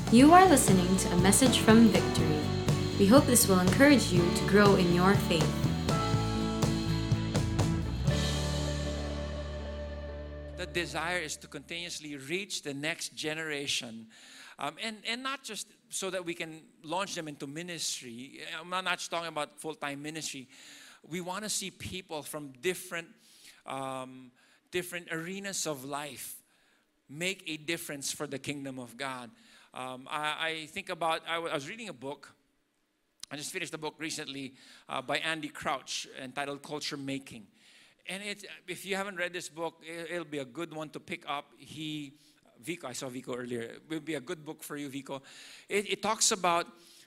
You are listening to a message from Victory. We hope this will encourage you to grow in your faith. The desire is to continuously reach the next generation. And not just so that we can launch them into ministry. I'm not just talking about full-time ministry. We want to see people from different arenas of life make a difference for the kingdom of God. I think about, I was reading a book. I just finished a book recently by Andy Crouch entitled Culture Making. And if you haven't read this book, it'll be a good one to pick up. Vico, I saw Vico earlier. It will be a good book for you, Vico. It talks about,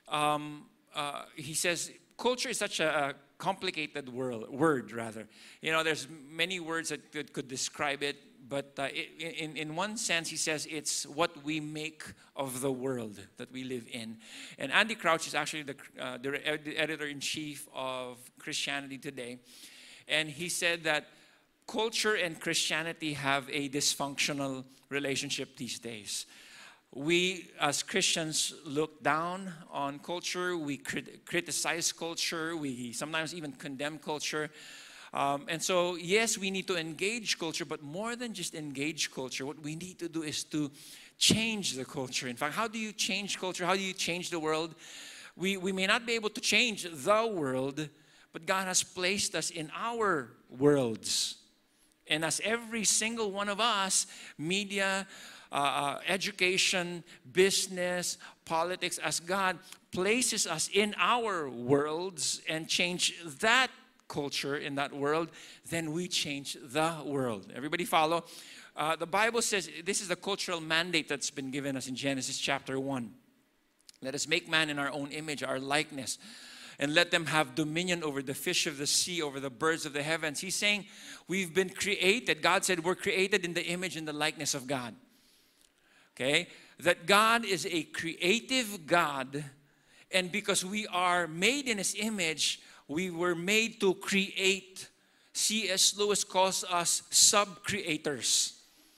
he says, culture is such a complicated word, rather. You know, there's many words that could describe it. But in one sense, he says it's what we make of the world that we live in. And Andy Crouch is actually the editor-in-chief of Christianity Today. And he said that culture and Christianity have a dysfunctional relationship these days. We, as Christians, look down on culture. We criticize culture. We sometimes even condemn culture. And so, yes, we need to engage culture, but more than just engage culture, what we need to do is to change the culture. In fact, how do you change culture? How do you change the world? We may not be able to change the world, but God has placed us in our worlds. And as every single one of us, media, education, business, politics, as God places us in our worlds and change that culture in that world, then we change the world. Everybody follow? The Bible says this is the cultural mandate that's been given us in Genesis chapter 1. Let us make man in our own image, our likeness, and let them have dominion over the fish of the sea, over the birds of the heavens. He's saying we've been created. God said we're created in the image and the likeness of God. Okay? That God is a creative God, and because we are made in His image, we were made to create. C.S. Lewis calls us sub-creators.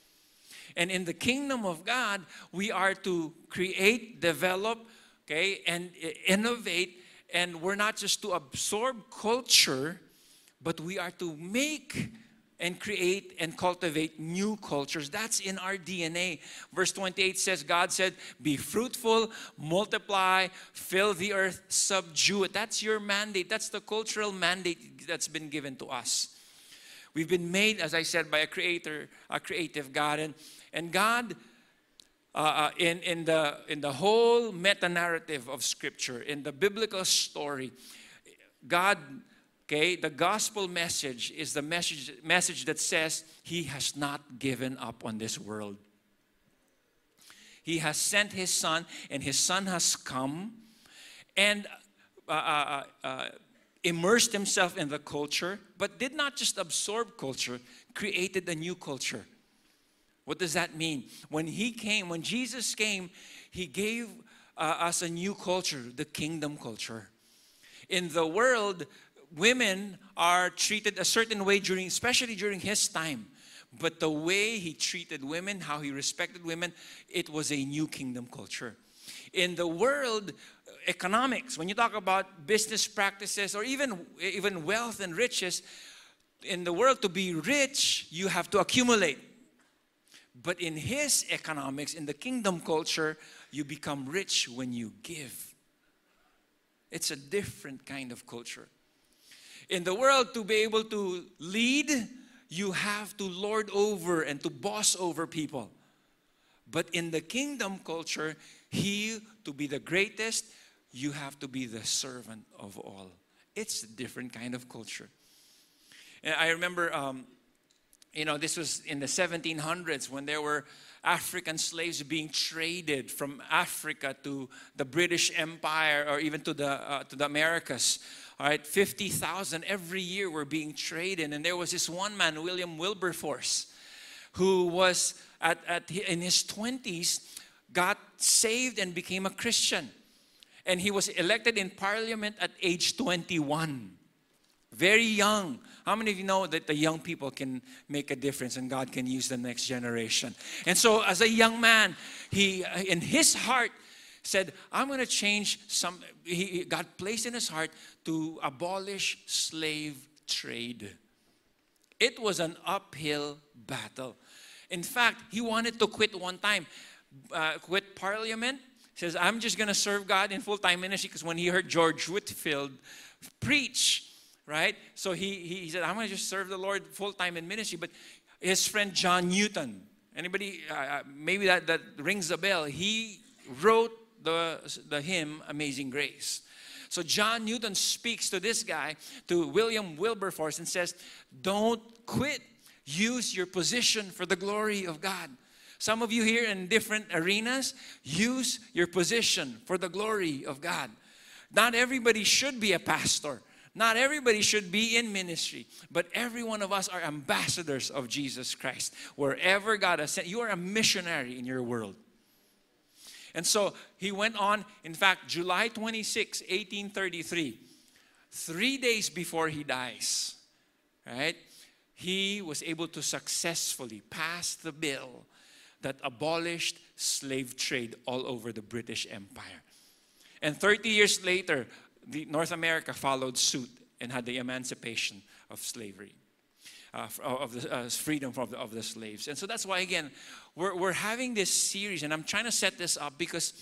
And in the kingdom of God, we are to create, develop, okay, and innovate. And we're not just to absorb culture, but we are to make and create and cultivate new cultures. That's in our DNA. Verse 28 says, God said, be fruitful, multiply, fill the earth, subdue it. That's your mandate. That's the cultural mandate that's been given to us. We've been made, as I said, by a creator, a creative God. And God, in the whole meta-narrative of Scripture, in the biblical story, God, okay, the gospel message is the message that says He has not given up on this world. He has sent His Son, and His Son has come and immersed Himself in the culture, but did not just absorb culture, created a new culture. What does that mean? When Jesus came, He gave us a new culture, the kingdom culture. In the world, women are treated a certain way especially during His time. But the way He treated women, how He respected women, it was a new kingdom culture. In the world, economics, when you talk about business practices or even wealth and riches, in the world, to be rich, you have to accumulate. But in His economics, in the kingdom culture, you become rich when you give. It's a different kind of culture. In the world, to be able to lead, you have to lord over and to boss over people. But in the kingdom culture, to be the greatest, you have to be the servant of all. It's a different kind of culture. And I remember, this was in the 1700s when there were African slaves being traded from Africa to the British Empire or even to the Americas. All right, 50,000 every year were being traded. And there was this one man, William Wilberforce, who was in his 20s, got saved and became a Christian. And he was elected in parliament at age 21. Very young. How many of you know that the young people can make a difference and God can use the next generation? And so as a young man, in his heart, said, I'm going to change God placed in his heart to abolish slave trade. It was an uphill battle. In fact, he wanted to quit one time, quit Parliament. Says, I'm just going to serve God in full-time ministry, because when he heard George Whitefield preach, right? So he said, I'm going to just serve the Lord full-time in ministry. But his friend John Newton, anybody, maybe that rings a bell. He wrote the hymn Amazing Grace. So John Newton speaks to this guy, to William Wilberforce, and says, don't quit. Use your position for the glory of God. Some of you here in different arenas, use your position for the glory of God. Not everybody should be a pastor. Not everybody should be in ministry. But every one of us are ambassadors of Jesus Christ. Wherever God has sent, you are a missionary in your world. And so he went on, in fact, July 26, 1833, 3 days before he dies, right? He was able to successfully pass the bill that abolished slave trade all over the British Empire. And 30 years later, North America followed suit and had the emancipation of slavery, of the freedom of the slaves. And so that's why, again, we're having this series, and I'm trying to set this up because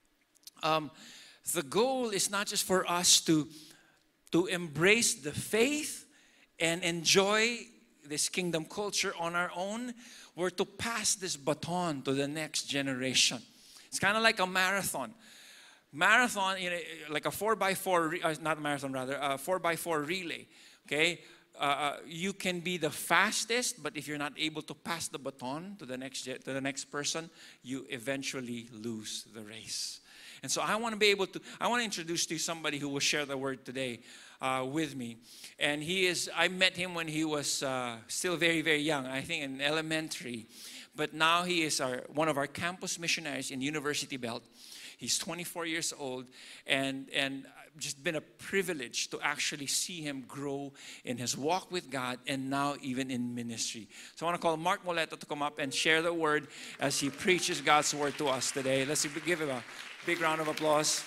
the goal is not just for us to embrace the faith and enjoy this kingdom culture on our own. We're to pass this baton to the next generation. It's kind of like a marathon. Marathon, like a 4x4, not a marathon rather, a 4x4 relay, okay? You can be the fastest, but if you're not able to pass the baton to the next person, you eventually lose the race. And so I want to introduce to you somebody who will share the word today with me. And I met him when he was still very, very young, I think in elementary. But now he is one of our campus missionaries in University Belt. He's 24 years old, and just been a privilege to actually see him grow in his walk with God and now even in ministry. So I want to call Mark Moleto to come up and share the word as he preaches God's word to us today. Let's give him a big round of applause.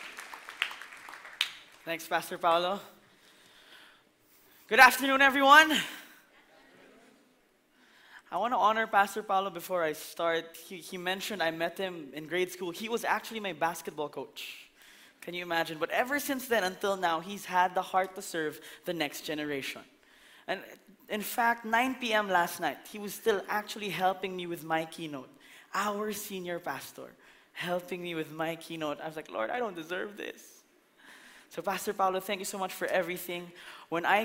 Thanks, Pastor Paulo. Good afternoon, everyone. I want to honor Pastor Paulo before I start. He mentioned I met him in grade school. He was actually my basketball coach. Can you imagine? But ever since then until now, he's had the heart to serve the next generation. And in fact, 9 p.m. last night, he was still actually helping me with my keynote. Our senior pastor helping me with my keynote. I was like, Lord, I don't deserve this. So Pastor Paulo, thank you so much for everything. When I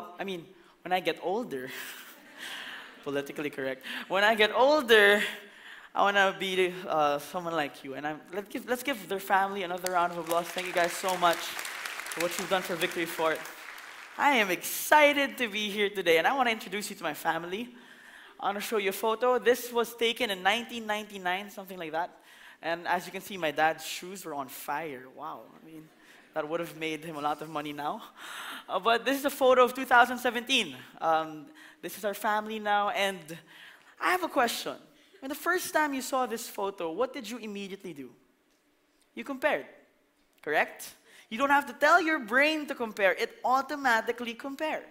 get older, politically correct. When I get older, I want to be someone like you. And let's give their family another round of applause. Thank you guys so much for what you've done for Victory Fort. I am excited to be here today, and I want to introduce you to my family. I want to show you a photo. This was taken in 1999, something like that. And as you can see, my dad's shoes were on fire. Wow. That would have made him a lot of money now. But this is a photo of 2017. This is our family now, and I have a question. When the first time you saw this photo, what did you immediately do? You compared, correct? You don't have to tell your brain to compare. It automatically compares.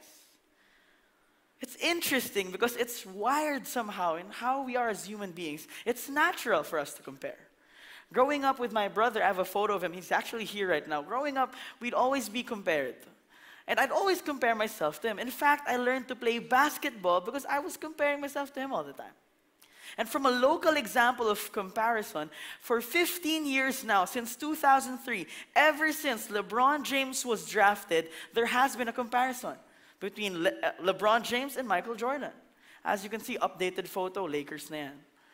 It's interesting because it's wired somehow in how we are as human beings. It's natural for us to compare. Growing up with my brother, I have a photo of him. He's actually here right now. Growing up, we'd always be compared. And I'd always compare myself to him. In fact, I learned to play basketball because I was comparing myself to him all the time. And from a local example of comparison, for 15 years now, since 2003, ever since LeBron James was drafted, there has been a comparison between LeBron James and Michael Jordan. As you can see, updated photo, Lakers na yan.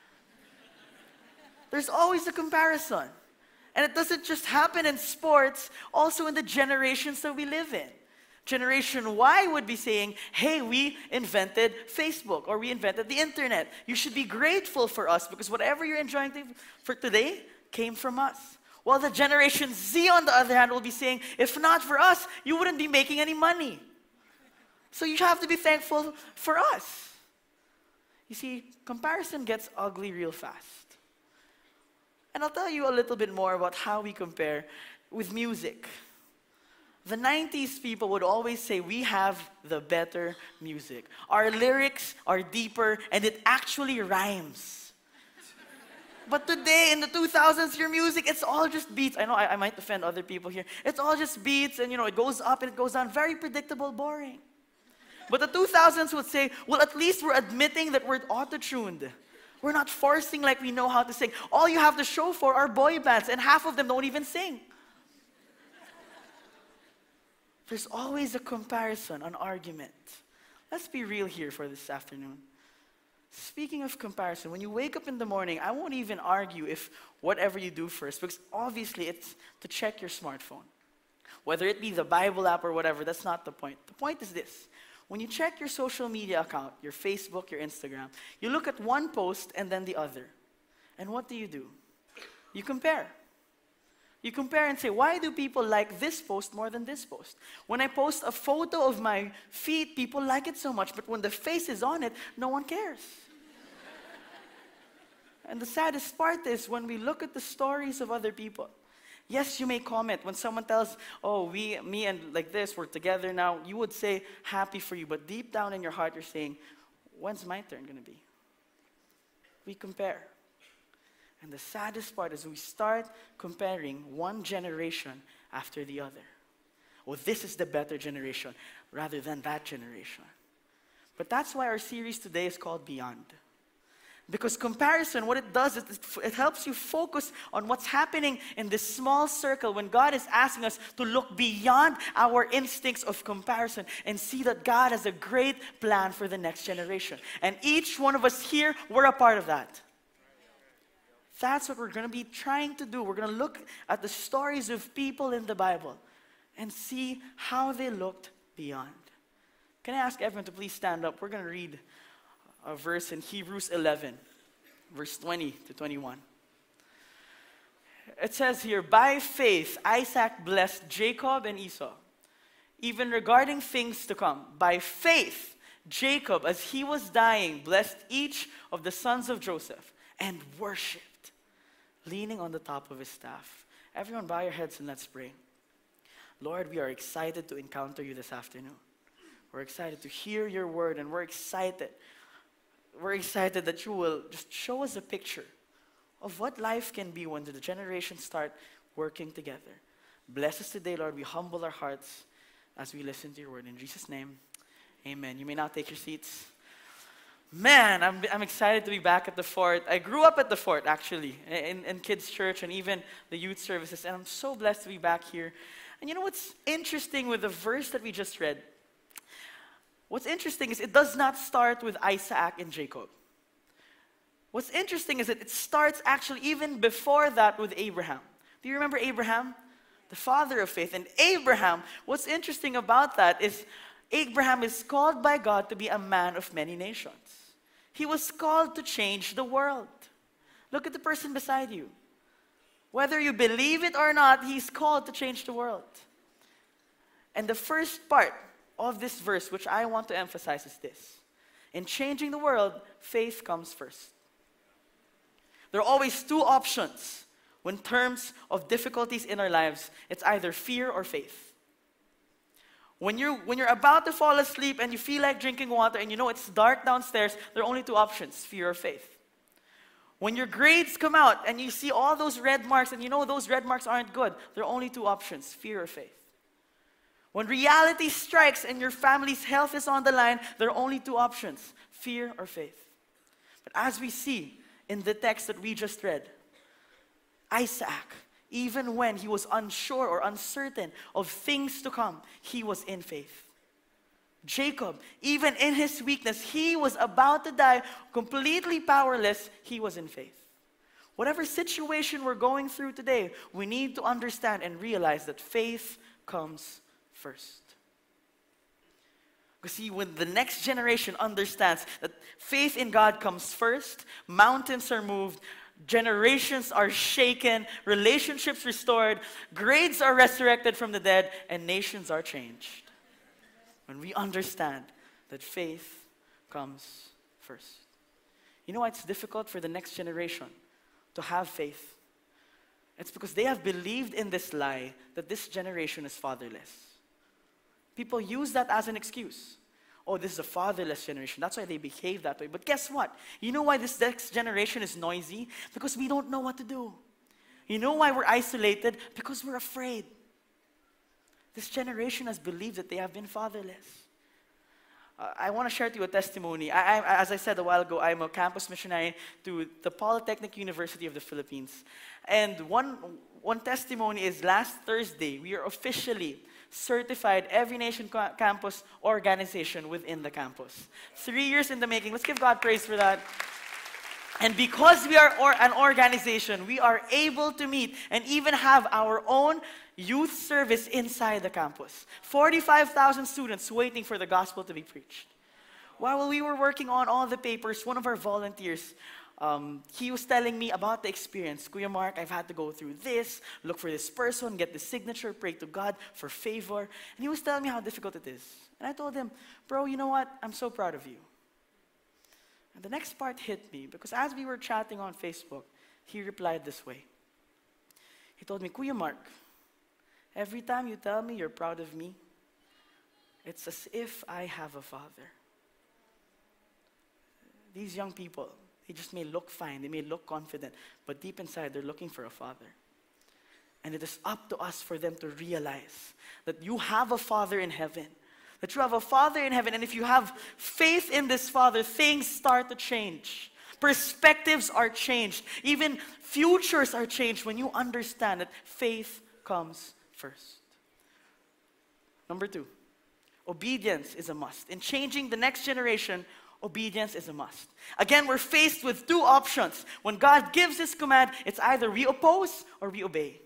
There's always a comparison. And it doesn't just happen in sports, also in the generations that we live in. Generation Y would be saying, hey, we invented Facebook or we invented the internet. You should be grateful for us because whatever you're enjoying for today came from us. While the Generation Z, on the other hand, will be saying, if not for us, you wouldn't be making any money. So you have to be thankful for us. You see, comparison gets ugly real fast. And I'll tell you a little bit more about how we compare with music. The 90s people would always say we have the better music. Our lyrics are deeper and it actually rhymes. But today in the 2000s, your music, it's all just beats. I know I might offend other people here. It's all just beats and it goes up and it goes down. Very predictable, boring. But the 2000s would say, well, at least we're admitting that we're auto-tuned. We're not forcing like we know how to sing. All you have to show for are boy bands and half of them don't even sing. There's always a comparison, an argument. Let's be real here for this afternoon. Speaking of comparison, when you wake up in the morning, I won't even argue if whatever you do first, because obviously it's to check your smartphone. Whether it be the Bible app or whatever, that's not the point. The point is this. When you check your social media account, your Facebook, your Instagram, you look at one post and then the other. And what do? You compare. You compare and say, why do people like this post more than this post? When I post a photo of my feet, people like it so much, but when the face is on it, no one cares. And the saddest part is when we look at the stories of other people. Yes, you may comment. When someone tells, oh, me and like this, we're together now, you would say, happy for you. But deep down in your heart, you're saying, when's my turn going to be? We compare. And the saddest part is we start comparing one generation after the other. Well, this is the better generation rather than that generation. But that's why our series today is called Beyond. Because comparison, what it does is it helps you focus on what's happening in this small circle when God is asking us to look beyond our instincts of comparison and see that God has a great plan for the next generation. And each one of us here, we're a part of that. That's what we're going to be trying to do. We're going to look at the stories of people in the Bible and see how they looked beyond. Can I ask everyone to please stand up? We're going to read a verse in Hebrews 11, verse 20 to 21. It says here, by faith Isaac blessed Jacob and Esau, even regarding things to come. By faith Jacob, as he was dying, blessed each of the sons of Joseph and worshipped, leaning on the top of his staff. Everyone bow your heads and let's pray. Lord, we are excited to encounter you this afternoon. We're excited to hear your word, and we're excited that you will just show us a picture of what life can be when the generations start working together. Bless us today, Lord. We humble our hearts as we listen to your word. In Jesus' name, amen. You may now take your seats. Man, I'm excited to be back at the Fort. I grew up at the Fort, actually, in kids' church and even the youth services, and I'm so blessed to be back here. And you know what's interesting with the verse that we just read? What's interesting is it does not start with Isaac and Jacob. What's interesting is that it starts actually even before that with Abraham. Do you remember Abraham? The father of faith. And Abraham, what's interesting about that is Abraham is called by God to be a man of many nations. He was called to change the world. Look at the person beside you. Whether you believe it or not, he's called to change the world. And the first part of this verse, which I want to emphasize, is this. In changing the world, faith comes first. There are always two options when terms of difficulties in our lives. It's either fear or faith. When you're about to fall asleep and you feel like drinking water and you know it's dark downstairs, there are only two options, fear or faith. When your grades come out and you see all those red marks and you know those red marks aren't good, there are only two options, fear or faith. When reality strikes and your family's health is on the line, there are only two options, fear or faith. But as we see in the text that we just read, Isaac, even when he was unsure or uncertain of things to come, he was in faith. Jacob, even in his weakness, he was about to die, completely powerless, he was in faith. Whatever situation we're going through today, we need to understand and realize that faith comes first. Because see, when the next generation understands that faith in God comes first, mountains are moved, generations are shaken, relationships restored, grades are resurrected from the dead, and nations are changed. When we understand that faith comes first. You know why it's difficult for the next generation to have faith? It's because they have believed in this lie that this generation is fatherless. People use that as an excuse. Oh, this is a fatherless generation. That's why they behave that way. But guess what? You know why this next generation is noisy? Because we don't know what to do. You know why we're isolated? Because we're afraid. This generation has believed that they have been fatherless. I want to share to you a testimony. As I said a while ago, I'm a campus missionary to the Polytechnic University of the Philippines. And one testimony is last Thursday, we are officially certified Every Nation Campus organization within the campus. 3 years in the making. Let's give God praise for that. And because we are an organization, we are able to meet and even have our own youth service inside the campus. 45,000 students waiting for the gospel to be preached. While we were working on all the papers, one of our volunteers, he was telling me about the experience. Kuya Mark, I've had to go through this, look for this person, get the signature, pray to God for favor. And he was telling me how difficult it is. And I told him, bro, you know what? I'm so proud of you. And the next part hit me because as we were chatting on Facebook, he replied this way. He told me, Kuya Mark, every time you tell me you're proud of me, it's as if I have a father. These young people, they just may look fine, they may look confident, but deep inside they're looking for a father. And it is up to us for them to realize that you have a father in heaven. That you have a father in heaven, and if you have faith in this father, things start to change. Perspectives are changed. Even futures are changed when you understand that faith comes first. Number 2, obedience is a must. In changing the next generation, obedience is a must. Again, we're faced with 2 options. When God gives His command, it's either we oppose or we obey.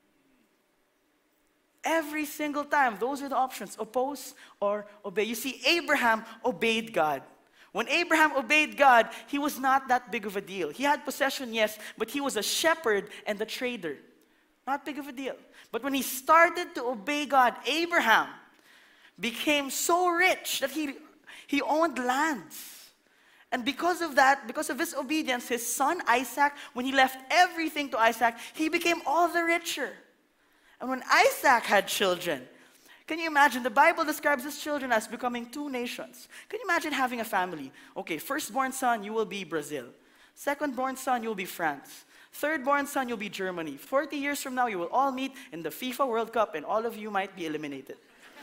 Every single time, those are the options, oppose or obey. You see, Abraham obeyed God. When Abraham obeyed God, he was not that big of a deal. He had possession, yes, but he was a shepherd and a trader. Not big of a deal. But when he started to obey God, Abraham became so rich that he owned lands. And because of that, because of his obedience, his son Isaac, when he left everything to Isaac, he became all the richer. And when Isaac had children, can you imagine? The Bible describes his children as becoming 2 nations. Can you imagine having a family? Okay, firstborn son, you will be Brazil. Secondborn son, you will be France. Thirdborn son, you'll be Germany. 40 years from now, you will all meet in the FIFA World Cup and all of you might be eliminated.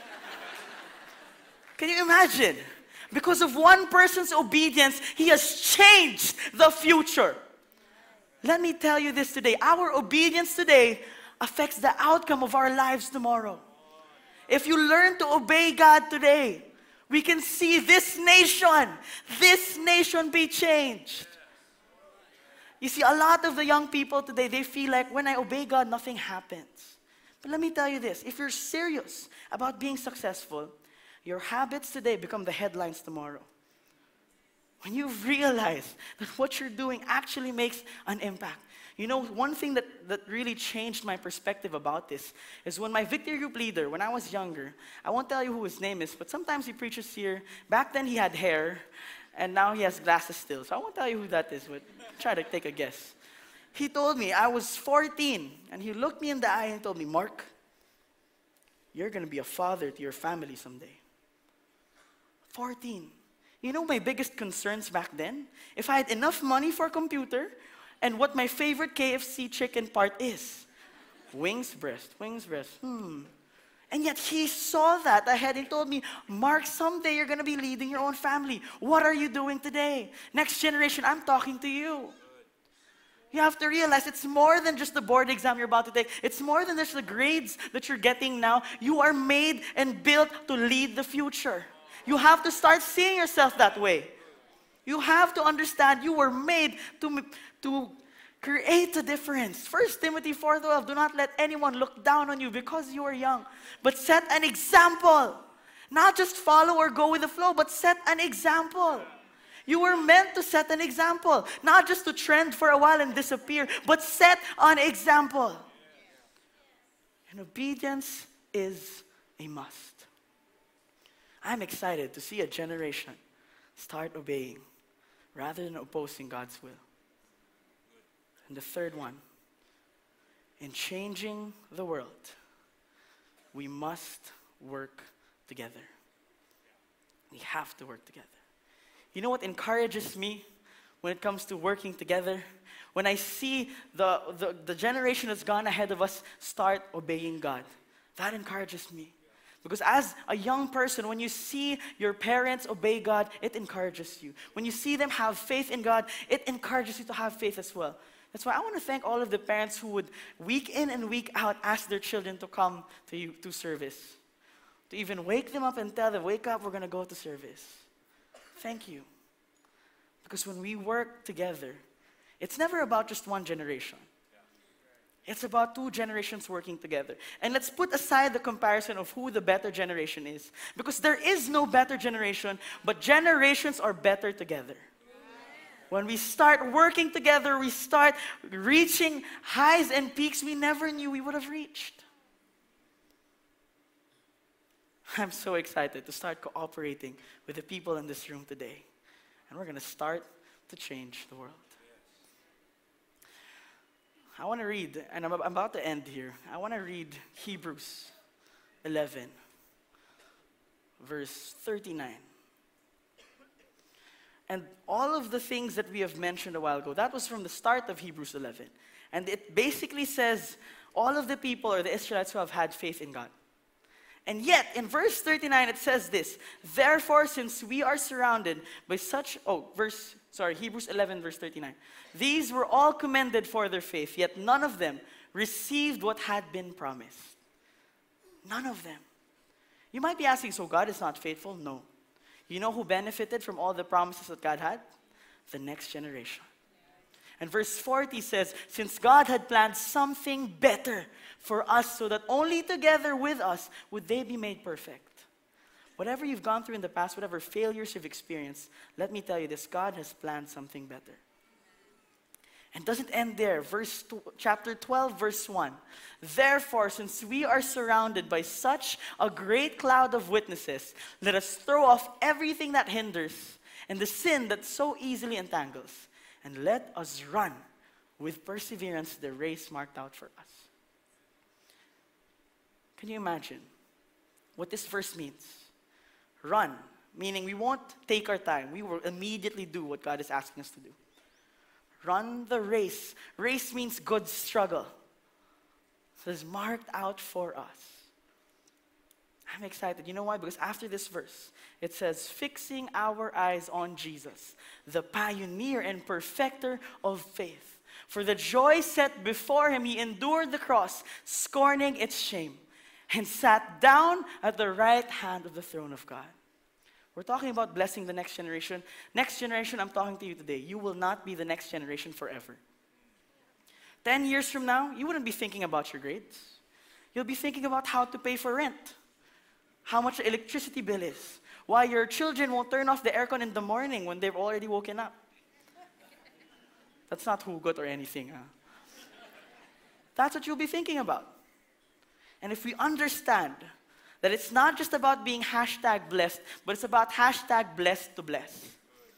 Can you imagine? Because of one person's obedience, he has changed the future. Let me tell you this today. Our obedience today affects the outcome of our lives tomorrow. If you learn to obey God today, we can see this nation be changed. You see, a lot of the young people today, they feel like when I obey God, nothing happens. But let me tell you this, if you're serious about being successful, your habits today become the headlines tomorrow. When you realize that what you're doing actually makes an impact. You know, one thing that really changed my perspective about this is when my Victory Group leader, when I was younger, I won't tell you who his name is, but sometimes he preaches here. Back then he had hair, and now he has glasses still. So I won't tell you who that is, but try to take a guess. He told me, I was 14, and he looked me in the eye and told me, Mark, you're going to be a father to your family someday. 14. You know my biggest concerns back then? If I had enough money for a computer, and what my favorite KFC chicken part is. Wings, breast. And yet he saw that ahead and told me, Mark, someday you're going to be leading your own family. What are you doing today? Next generation, I'm talking to you. You have to realize it's more than just the board exam you're about to take. It's more than just the grades that you're getting now. You are made and built to lead the future. You have to start seeing yourself that way. You have to understand you were made to create a difference. 1 Timothy 4:12, do not let anyone look down on you because you are young, but set an example. Not just follow or go with the flow, but set an example. You were meant to set an example, not just to trend for a while and disappear, but set an example. And obedience is a must. I'm excited to see a generation start obeying rather than opposing God's will. And the third one, in changing the world, we must work together. We have to work together. You know what encourages me when it comes to working together? When I see the generation that's gone ahead of us start obeying God. That encourages me. Because as a young person, when you see your parents obey God, it encourages you. When you see them have faith in God, it encourages you to have faith as well. That's why I want to thank all of the parents who would week in and week out ask their children to come to service. To even wake them up and tell them, wake up, we're going to go to service. Thank you. Because when we work together, it's never about just one generation. It's about two generations working together. And let's put aside the comparison of who the better generation is. Because there is no better generation, but generations are better together. When we start working together, we start reaching highs and peaks we never knew we would have reached. I'm so excited to start cooperating with the people in this room today. And we're going to start to change the world. I want to read, and I'm about to end here. I want to read Hebrews 11, verse 39. And all of the things that we have mentioned a while ago, that was from the start of Hebrews 11. And it basically says all of the people or the Israelites who have had faith in God. And yet, in verse 39, it says this, therefore, since we are surrounded by such, Hebrews 11, verse 39. These were all commended for their faith, yet none of them received what had been promised. None of them. You might be asking, so God is not faithful? No. You know who benefited from all the promises that God had? The next generation. And verse 40 says, since God had planned something better for us so that only together with us would they be made perfect. Whatever you've gone through in the past, whatever failures you've experienced, let me tell you this, God has planned something better. And doesn't end there. Chapter 12, verse 1. Therefore, since we are surrounded by such a great cloud of witnesses, let us throw off everything that hinders and the sin that so easily entangles. And let us run with perseverance the race marked out for us. Can you imagine what this verse means? Run, meaning we won't take our time. We will immediately do what God is asking us to do. Run the race. Race means good struggle. So it's marked out for us. I'm excited. You know why? Because after this verse, it says, fixing our eyes on Jesus, the pioneer and perfecter of faith. For the joy set before him, he endured the cross, scorning its shame, and sat down at the right hand of the throne of God. We're talking about blessing the next generation. Next generation, I'm talking to you today. You will not be the next generation forever. 10 years from now, you wouldn't be thinking about your grades. You'll be thinking about how to pay for rent, how much the electricity bill is, why your children won't turn off the aircon in the morning when they've already woken up. That's not hugot or anything. Huh? That's what you'll be thinking about. And if we understand that it's not just about being #blessed, but it's about #blessed to bless.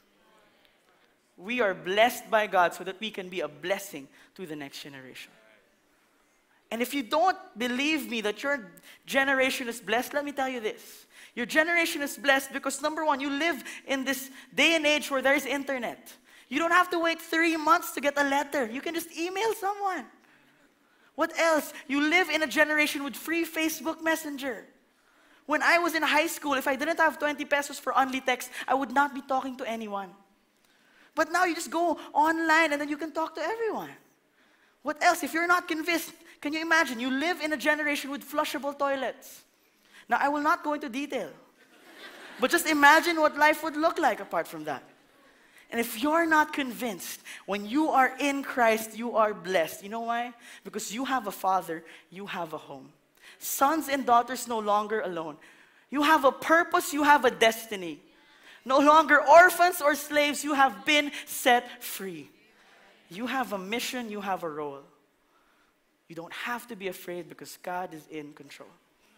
We are blessed by God so that we can be a blessing to the next generation. And if you don't believe me that your generation is blessed, let me tell you this. Your generation is blessed because number one, you live in this day and age where there is internet. You don't have to wait 3 months to get a letter. You can just email someone. What else? You live in a generation with free Facebook Messenger. When I was in high school, if I didn't have 20 pesos for only text, I would not be talking to anyone. But now you just go online and then you can talk to everyone. What else? If you're not convinced, can you imagine? You live in a generation with flushable toilets. Now, I will not go into detail. But just imagine what life would look like apart from that. And if you're not convinced, when you are in Christ, you are blessed. You know why? Because you have a father, you have a home. Sons and daughters no longer alone. You have a purpose, you have a destiny. No longer orphans or slaves, you have been set free. You have a mission, you have a role. You don't have to be afraid because God is in control.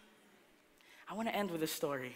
I want to end with a story.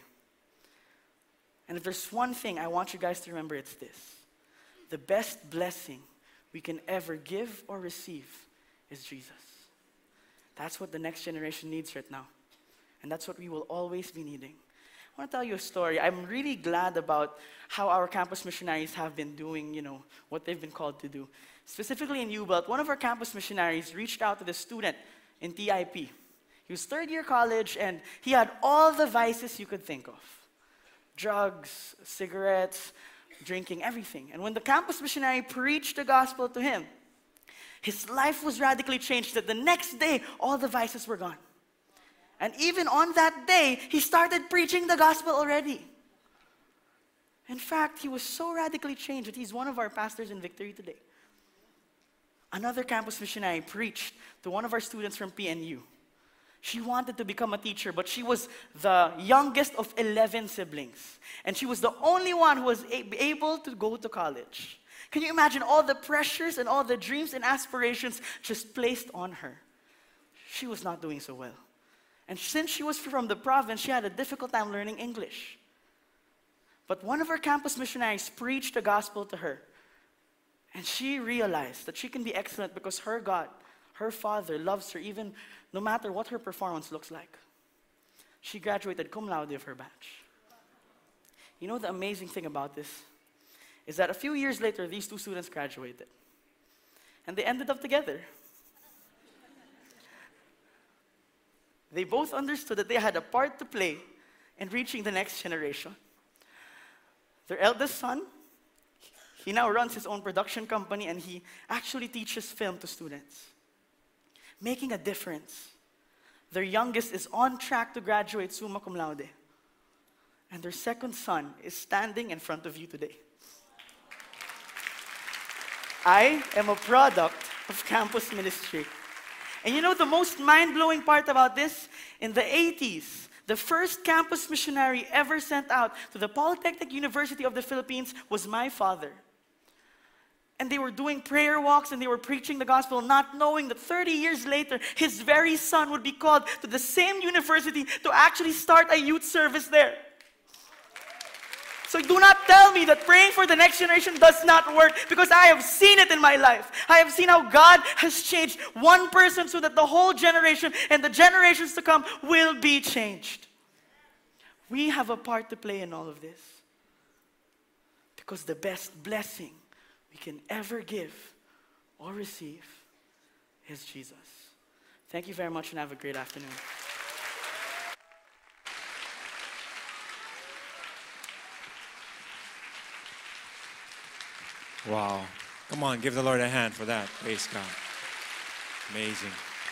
And if there's one thing I want you guys to remember, it's this. The best blessing we can ever give or receive is Jesus. That's what the next generation needs right now. And that's what we will always be needing. I want to tell you a story. I'm really glad about how our campus missionaries have been doing, what they've been called to do. Specifically in U-Belt, one of our campus missionaries reached out to the student in TIP. He was third year college and he had all the vices you could think of. Drugs, cigarettes, drinking, everything. And when the campus missionary preached the gospel to him, his life was radically changed that the next day, all the vices were gone. And even on that day, he started preaching the gospel already. In fact, he was so radically changed that he's one of our pastors in Victory today. Another campus missionary preached to one of our students from PNU. She wanted to become a teacher, but she was the youngest of 11 siblings. And she was the only one who was able to go to college. Can you imagine all the pressures and all the dreams and aspirations just placed on her? She was not doing so well. And since she was from the province, she had a difficult time learning English. But one of our campus missionaries preached the gospel to her. And she realized that she can be excellent because her God, her Father, loves her even no matter what her performance looks like. She graduated cum laude of her batch. You know the amazing thing about this is that a few years later, these two students graduated. And they ended up together. They both understood that they had a part to play in reaching the next generation. Their eldest son, he now runs his own production company and he actually teaches film to students, making a difference. Their youngest is on track to graduate summa cum laude. And their second son is standing in front of you today. I am a product of campus ministry. And you know the most mind-blowing part about this? In the 80s, the first campus missionary ever sent out to the Polytechnic University of the Philippines was my father. And they were doing prayer walks and they were preaching the gospel, not knowing that 30 years later, his very son would be called to the same university to actually start a youth service there. So do not tell me that praying for the next generation does not work, because I have seen it in my life. I have seen how God has changed one person so that the whole generation and the generations to come will be changed. We have a part to play in all of this, because the best blessing we can ever give or receive is Jesus. Thank you very much and have a great afternoon. Wow. Come on, give the Lord a hand for that. Praise God. Amazing.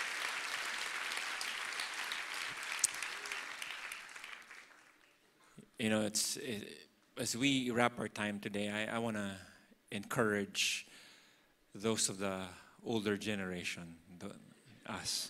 You know, as we wrap our time today, I want to encourage those of the older generation, us.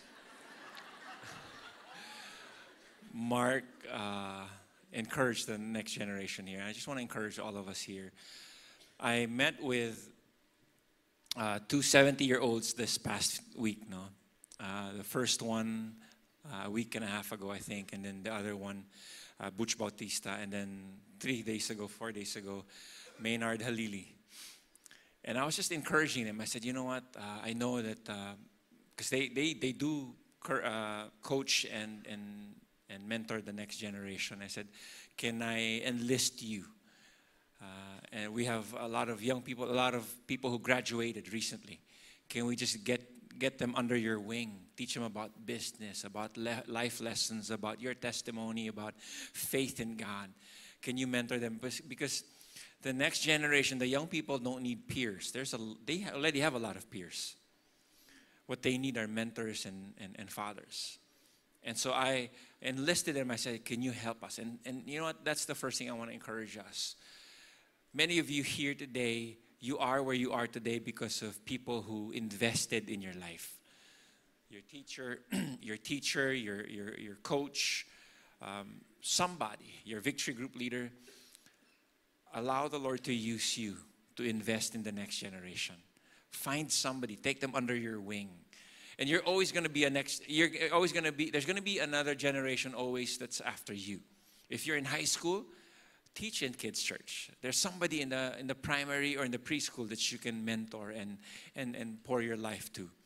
Mark encouraged the next generation here. I just want to encourage all of us here. I met with two 70-year-olds this past week. The first one a week and a half ago, I think, and then the other one, Butch Bautista, and then 4 days ago, Maynard Halili. And I was just encouraging them. I said, you know what, I know that, because they do coach and mentor the next generation. I said, can I enlist you? And we have a lot of young people, a lot of people who graduated recently. Can we just get them under your wing? Teach them about business, about life lessons, about your testimony, about faith in God. Can you mentor them? Because the next generation, the young people don't need peers. They already have a lot of peers. What they need are mentors and fathers. And so I enlisted them. I said, can you help us? And you know what? That's the first thing I want to encourage us. Many of you here today, you are where you are today because of people who invested in your life. Your teacher, your coach, somebody, your victory group leader. Allow the Lord to use you to invest in the next generation. Find somebody, take them under your wing. And you're always going to be there's going to be another generation always that's after you. If you're in high school, teach in kids' church. There's somebody in the primary or in the preschool that you can mentor and pour your life to.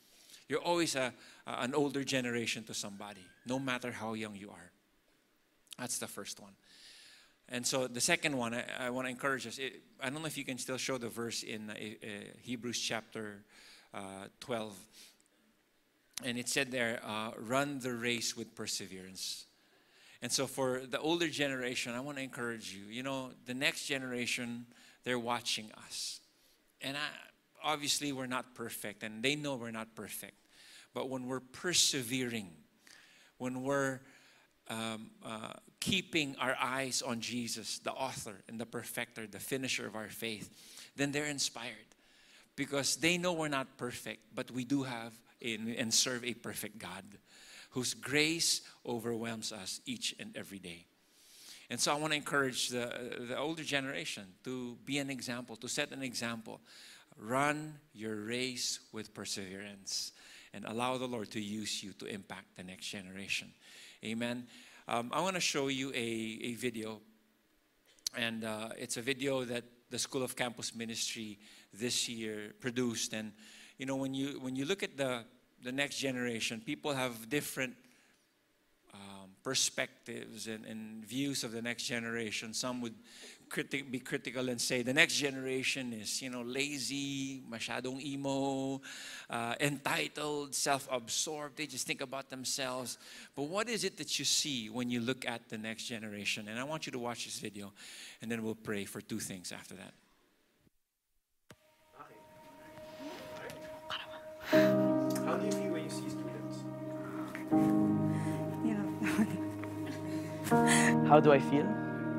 You're always an older generation to somebody, no matter how young you are. That's the first one. And so the second one, I want to encourage us. I don't know if you can still show the verse in Hebrews chapter 12. And it said there, run the race with perseverance. And so for the older generation, I want to encourage you. You know, the next generation, they're watching us. And obviously, we're not perfect. And they know we're not perfect. But when we're persevering, when we're keeping our eyes on Jesus, the author and the perfecter, the finisher of our faith, then they're inspired. Because they know we're not perfect, but we do have and serve a perfect God whose grace overwhelms us each and every day. And so I want to encourage the older generation to be an example, to set an example. Run your race with perseverance and allow the Lord to use you to impact the next generation. Amen. I want to show you a video. And it's a video that the School of Campus Ministry this year produced. And you know, when you look at the next generation, people have different perspectives and views of the next generation. Some would be critical and say the next generation is, you know, lazy, masyadong emo, entitled, self-absorbed. They just think about themselves. But what is it that you see when you look at the next generation? And I want you to watch this video, and then we'll pray for two things after that. How do you feel when you see students? How do I feel?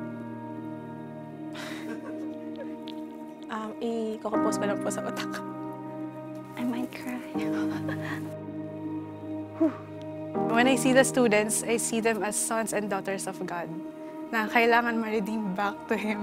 I-compose ko lang po sa utak. I might cry. When I see the students, I see them as sons and daughters of God na kailangan ma-redeem back to Him.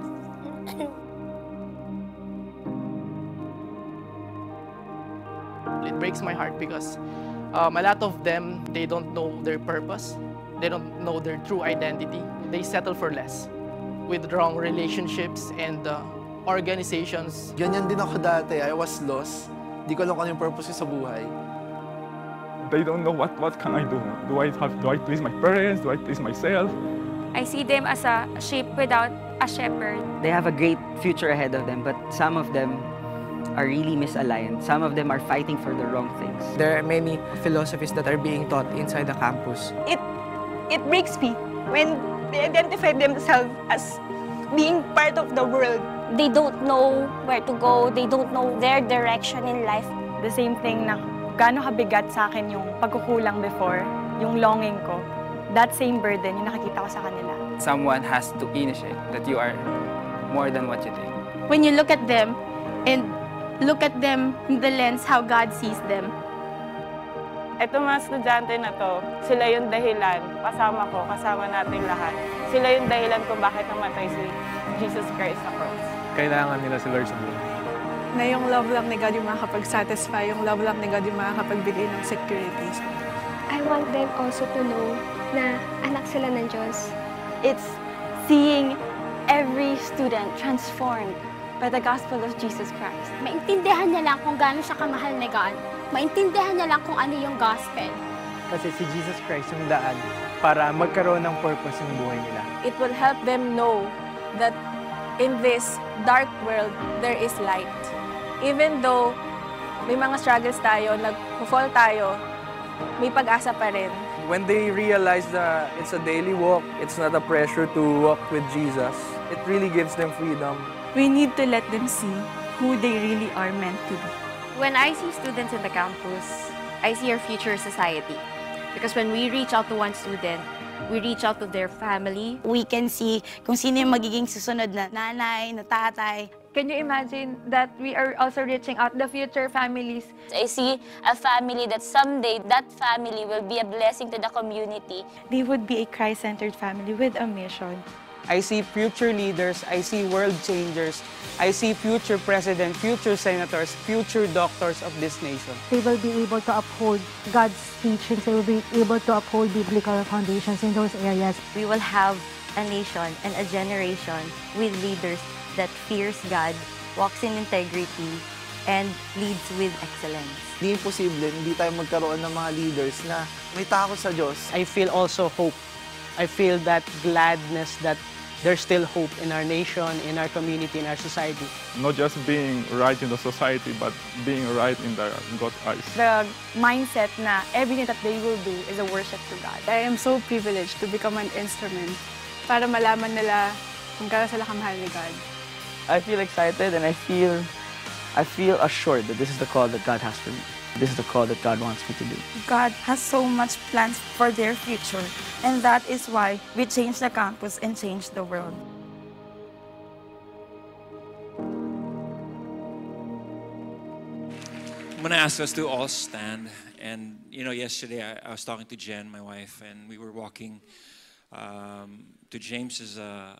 It breaks my heart because a lot of them, they don't know their purpose. They don't know their true identity. They settle for less with wrong relationships and organizations. Ganyan din ako dati. I was lost. Di ko alam kung ano yung purpose ko sa buhay. They don't know what can I do. Do I please my parents? Do I please myself? I see them as a sheep without a shepherd. They have a great future ahead of them, but some of them are really misaligned. Some of them are fighting for the wrong things. There are many philosophies that are being taught inside the campus. It breaks me when they identify themselves as being part of the world. They don't know where to go. They don't know their direction in life. The same thing na gaano kabigat sa akin yung pagkukulang before, yung longing ko. That same burden yung nakikita ko sa kanila. Someone has to initiate that you are more than what you think. When you look at them and look at them in the lens how God sees them. Ito mga estudyante na to, sila yung dahilan, kasama ko, kasama natin lahat. Sila yung dahilan kung bakit namatay si Jesus Christ sa cross. Kailangan nila si Lord sa buhay. Na yung love lang ni God yung makakapag-satisfy, yung love lang ni God yung makakapagbigay ng security. I want them also to know na anak sila ng Diyos. It's seeing every student transformed by the gospel of Jesus Christ. Maintindihan niya lang kung gaano siya kamahal ni God. Maintindihan niya lang kung ano yung gospel. Kasi si Jesus Christ yung daan para magkaroon ng purpose yung buhay nila. It will help them know that in this dark world, there is light. Even though may mga struggles tayo, nag-fall tayo, may pag-asa pa rin. When they realize that it's a daily walk, it's not a pressure to walk with Jesus, it really gives them freedom. We need to let them see who they really are meant to be. When I see students in the campus, I see our future society. Because when we reach out to one student, we reach out to their family. We can see kung sino yung magiging susunod na nanay, na tatay. Can you imagine that we are also reaching out the future families? I see a family that someday that family will be a blessing to the community. They would be a Christ-centered family with a mission. I see future leaders, I see world changers, I see future president, future senators, future doctors of this nation. They will be able to uphold God's teachings. They will be able to uphold biblical foundations in those areas. We will have a nation and a generation with leaders that fears God, walks in integrity, and leads with excellence. Hindi imposible, hindi tayo magkaroon ng mga leaders na may takot sa Diyos. I feel also hope. I feel that gladness that there's still hope in our nation, in our community, in our society. Not just being right in the society, but being right in God's eyes. The mindset na everything that they will do is a worship to God. I am so privileged to become an instrument para malaman nila kung gaano sila kamahal ni God. I feel excited and I feel assured that this is the call that God has for me. This is the call that God wants me to do. God has so much plans for their future, and that is why we change the campus and change the world. I'm going to ask us to all stand. And, you know, yesterday I was talking to Jen, my wife, and we were walking to James's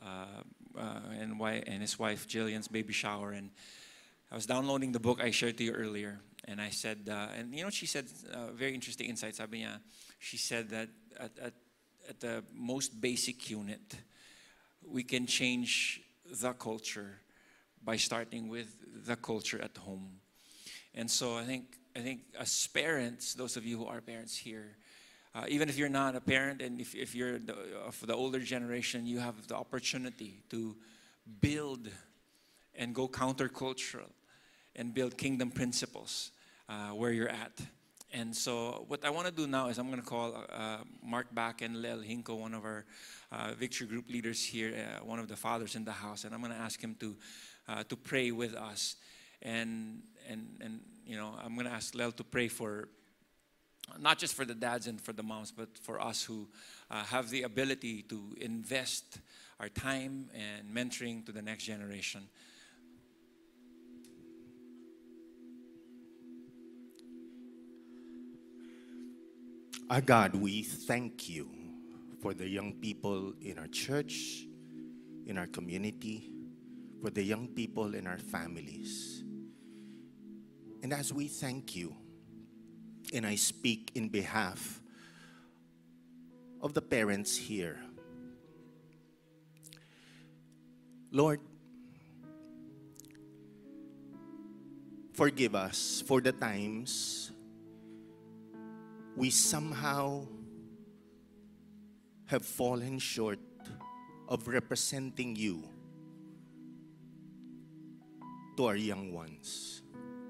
and his wife Jillian's baby shower. And I was downloading the book I shared to you earlier. And I said, and you know, she said very interesting insights. Sabi niya, she said that at the most basic unit, we can change the culture by starting with the culture at home. And so I think as parents, those of you who are parents here, even if you're not a parent and if you're of the older generation, you have the opportunity to build and go countercultural and build kingdom principles where you're at. And so what I want to do now is I'm going to call Mark back and Lel Hinko, one of our Victory Group leaders here, one of the fathers in the house, and I'm going to ask him to pray with us. And you know, I'm going to ask Lel to pray for not just for the dads and for the moms, but for us who have the ability to invest our time and mentoring to the next generation. Our God, we thank you for the young people in our church, in our community, for the young people in our families. And as we thank you, and I speak in behalf of the parents here, Lord, forgive us for the times we somehow have fallen short of representing you to our young ones.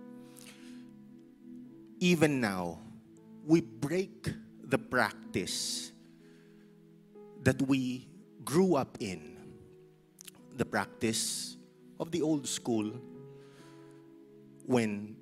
Even now, we break the practice that we grew up in, the practice of the old school, when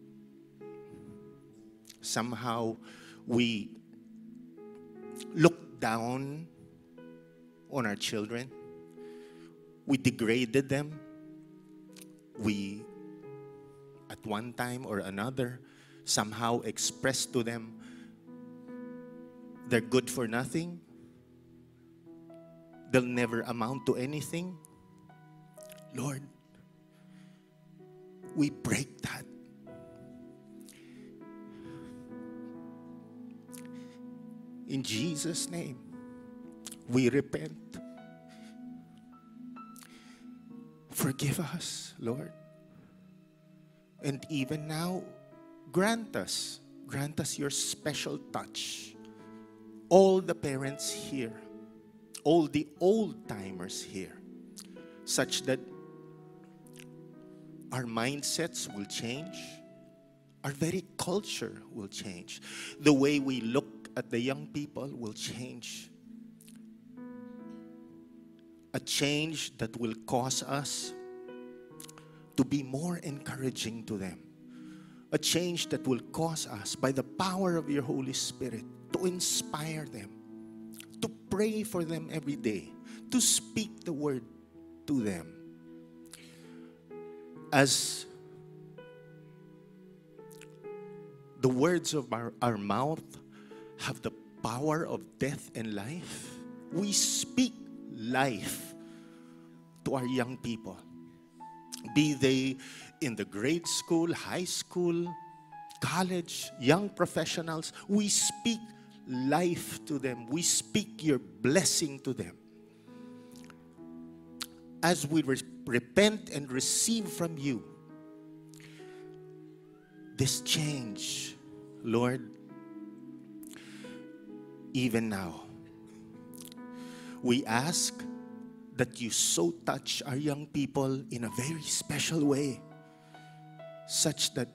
somehow we looked down on our children, we degraded them, we, at one time or another, somehow expressed to them they're good for nothing, they'll never amount to anything. Lord, we break that. In Jesus' name, we repent. Forgive us, Lord. And even now, grant us your special touch. All the parents here, all the old-timers here, such that our mindsets will change, our very culture will change, the way we look at the young people will change. A change that will cause us to be more encouraging to them. A change that will cause us, by the power of your Holy Spirit, to inspire them, to pray for them every day, to speak the word to them. As the words of our mouth have the power of death and life, we speak life to our young people. Be they in the grade school, high school, college, young professionals, we speak life to them. We speak your blessing to them. As we repent and receive from you, this change, Lord, even now. We ask that you so touch our young people in a very special way, such that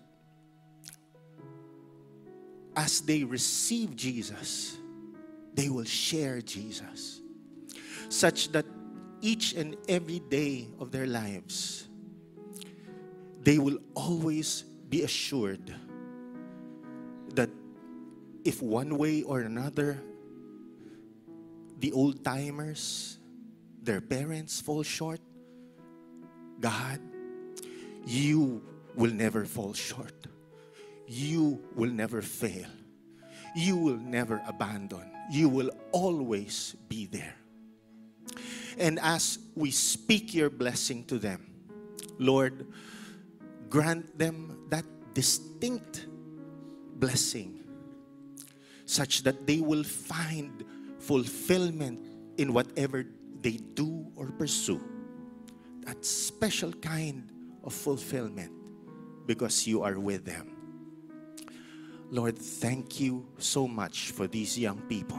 as they receive Jesus, they will share Jesus, such that each and every day of their lives, they will always be assured that if one way or another, the old-timers, their parents fall short, God, you will never fall short. You will never fail. You will never abandon. You will always be there. And as we speak your blessing to them, Lord, grant them that distinct blessing, such that they will find fulfillment in whatever they do or pursue. That special kind of fulfillment, because you are with them. Lord, thank you so much for these young people.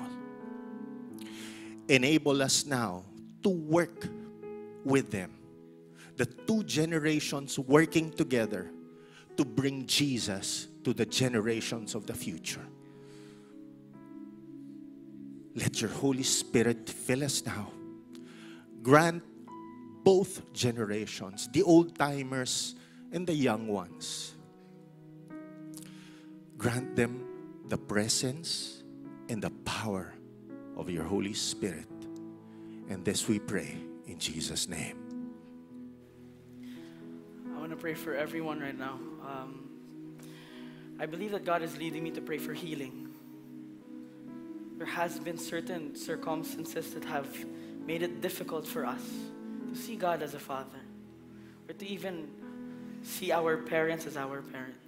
Enable us now to work with them, the two generations working together to bring Jesus to the generations of the future. Let your Holy Spirit fill us now. Grant both generations, the old-timers and the young ones, grant them the presence and the power of your Holy Spirit. And this we pray in Jesus' name. I want to pray for everyone right now. I believe that God is leading me to pray for healing. There has been certain circumstances that have made it difficult for us to see God as a father, or to even see our parents as our parents.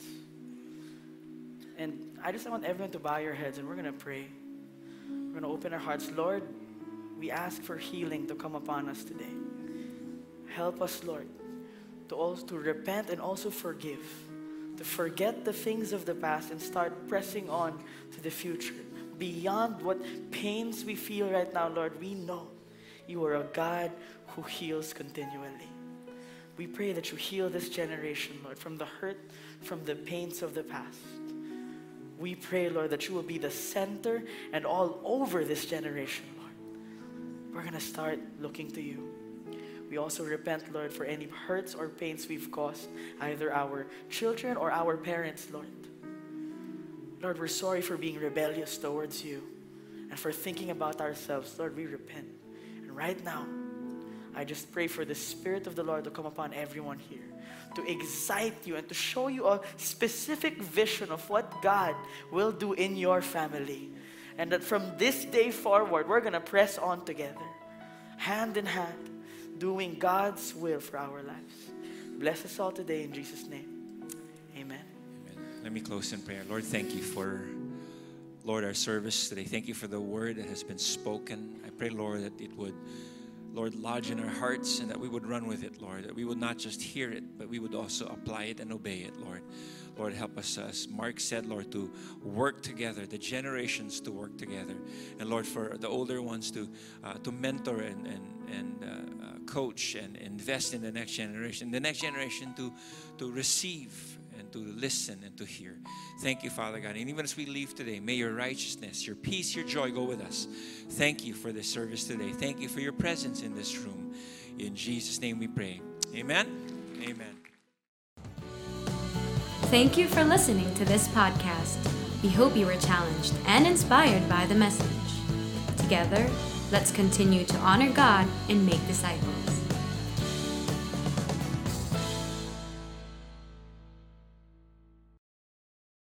And I just want everyone to bow your heads, and we're going to pray. We're going to open our hearts. Lord, we ask for healing to come upon us today. Help us, Lord, to repent and also forgive, to forget the things of the past and start pressing on to the future. Beyond what pains we feel right now, Lord, we know you are a God who heals continually. We pray that you heal this generation, Lord, from the hurt, from the pains of the past. We pray, Lord, that you will be the center and all over this generation, Lord. We're going to start looking to you. We also repent, Lord, for any hurts or pains we've caused, either our children or our parents, Lord. Lord, we're sorry for being rebellious towards you and for thinking about ourselves. Lord, we repent. And right now, I just pray for the Spirit of the Lord to come upon everyone here, to excite you and to show you a specific vision of what God will do in your family. And that from this day forward, we're going to press on together, hand in hand, doing God's will for our lives. Bless us all today in Jesus' name. Amen. Let me close in prayer. Lord, thank you for, Lord, our service today. Thank you for the word that has been spoken. I pray, Lord, that it would, Lord, lodge in our hearts and that we would run with it, Lord. That we would not just hear it, but we would also apply it and obey it, Lord. Lord, help us, as Mark said, Lord, to work together, the generations to work together. And Lord, for the older ones to mentor and coach and invest in the next generation. The next generation to receive and to listen and to hear. Thank you, Father God. And even as we leave today, may your righteousness, your peace, your joy go with us. Thank you for this service today. Thank you for your presence in this room. In Jesus' name we pray. Amen. Amen. Thank you for listening to this podcast. We hope you were challenged and inspired by the message. Together, let's continue to honor God and make disciples.